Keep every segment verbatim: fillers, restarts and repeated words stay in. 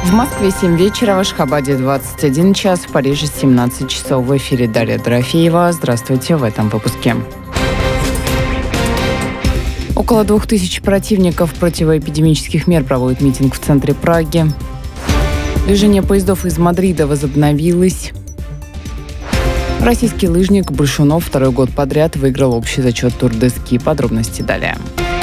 В Москве семь вечера, в Ашхабаде двадцать один час, в Париже семнадцать часов. В эфире Дарья Дорофеева. Здравствуйте в этом выпуске. Около двух тысяч противников противоэпидемических мер проводят митинг в центре Праги. Движение поездов из Мадрида возобновилось. Российский лыжник Большунов второй год подряд выиграл общий зачет Тур де Ски. Подробности далее.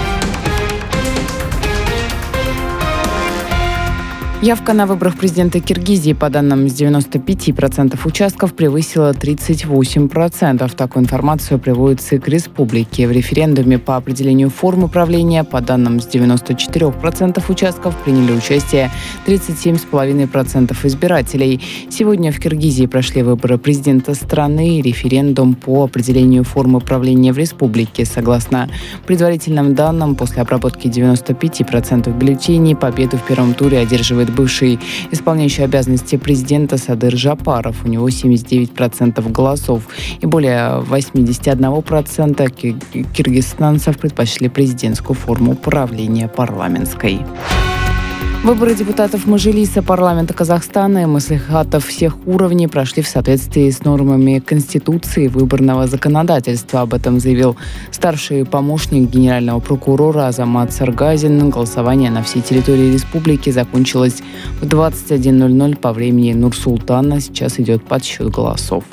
Явка на выборах президента Киргизии, по данным с девяноста пяти процентов участков, превысила тридцать восемь процентов. Такую информацию приводит ЦИК республики. В референдуме по определению формы правления, по данным с девяноста четырёх процентов участков, приняли участие тридцать семь целых пять десятых процента избирателей. Сегодня в Киргизии прошли выборы президента страны и референдум по определению формы правления в республике. Согласно предварительным данным, после обработки девяноста пяти процентов бюллетеней победу в первом туре одерживает бывший исполняющий обязанности президента Садыр Жапаров. У него семьдесят девять процентов голосов. И более восемьдесят один процент киргизстанцев предпочли президентскую форму правления парламентской. Выборы депутатов Мажилиса парламента Казахстана и маслихатов всех уровней прошли в соответствии с нормами Конституции и выборного законодательства. Об этом заявил старший помощник генерального прокурора Азамат Саргазин. Голосование на всей территории республики закончилось в двадцать один ноль ноль по времени Нур-Султана. Сейчас идет подсчет голосов.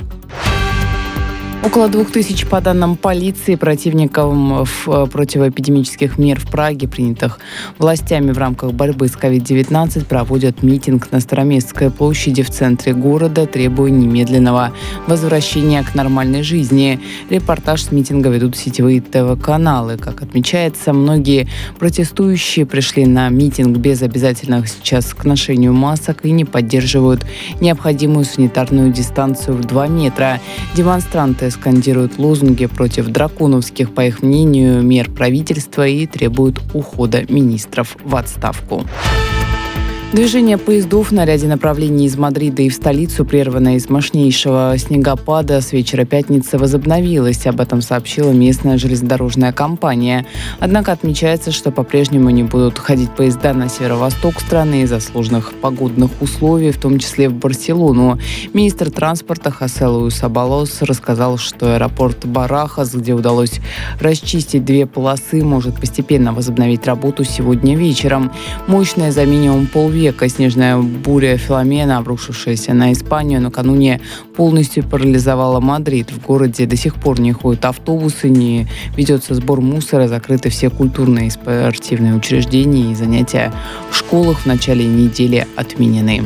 Около двух тысяч, по данным полиции, противников противоэпидемических мер в Праге, принятых властями в рамках борьбы с ковид девятнадцать, проводят митинг на Староместской площади в центре города, требуя немедленного возвращения к нормальной жизни. Репортаж с митинга ведут сетевые ТВ-каналы. Как отмечается, многие протестующие пришли на митинг без обязательных сейчас к ношению масок и не поддерживают необходимую санитарную дистанцию в два метра. Демонстранты скандируют лозунги против драконовских, по их мнению, мер правительства и требуют ухода министров в отставку. Движение поездов на ряде направлений из Мадрида и в столицу, прерванное из мощнейшего снегопада, с вечера пятницы возобновилось. Об этом сообщила местная железнодорожная компания. Однако отмечается, что по-прежнему не будут ходить поезда на северо-восток страны из-за сложных погодных условий, в том числе в Барселону. Министр транспорта Хосе Луис Абалос рассказал, что аэропорт Барахас, где удалось расчистить две полосы, может постепенно возобновить работу сегодня вечером. Мощная за минимум полвека Века снежная буря Филомена, обрушившаяся на Испанию, накануне полностью парализовала Мадрид. В городе до сих пор не ходят автобусы, не ведется сбор мусора, закрыты все культурные и спортивные учреждения, и занятия в школах в начале недели отменены.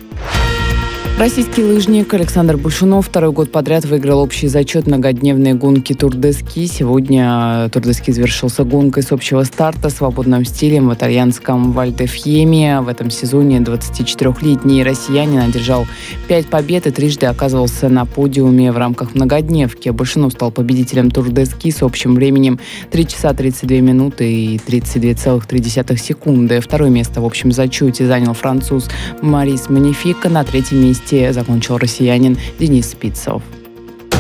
Российский лыжник Александр Большунов второй год подряд выиграл общий зачет многодневной гонки Тур де Ски. Сегодня Тур де Ски завершился гонкой с общего старта свободным стилем в итальянском Валь-де-Фьеме. В этом сезоне двадцатичетырёхлетний россиянин одержал пять побед и трижды оказывался на подиуме в рамках многодневки. Большунов стал победителем Тур де Ски с общим временем три часа тридцать две минуты и тридцать две целых три десятых секунды. Второе место в общем зачете занял француз Марис Манифика. На третьем месте закончил россиянин Денис Спицов.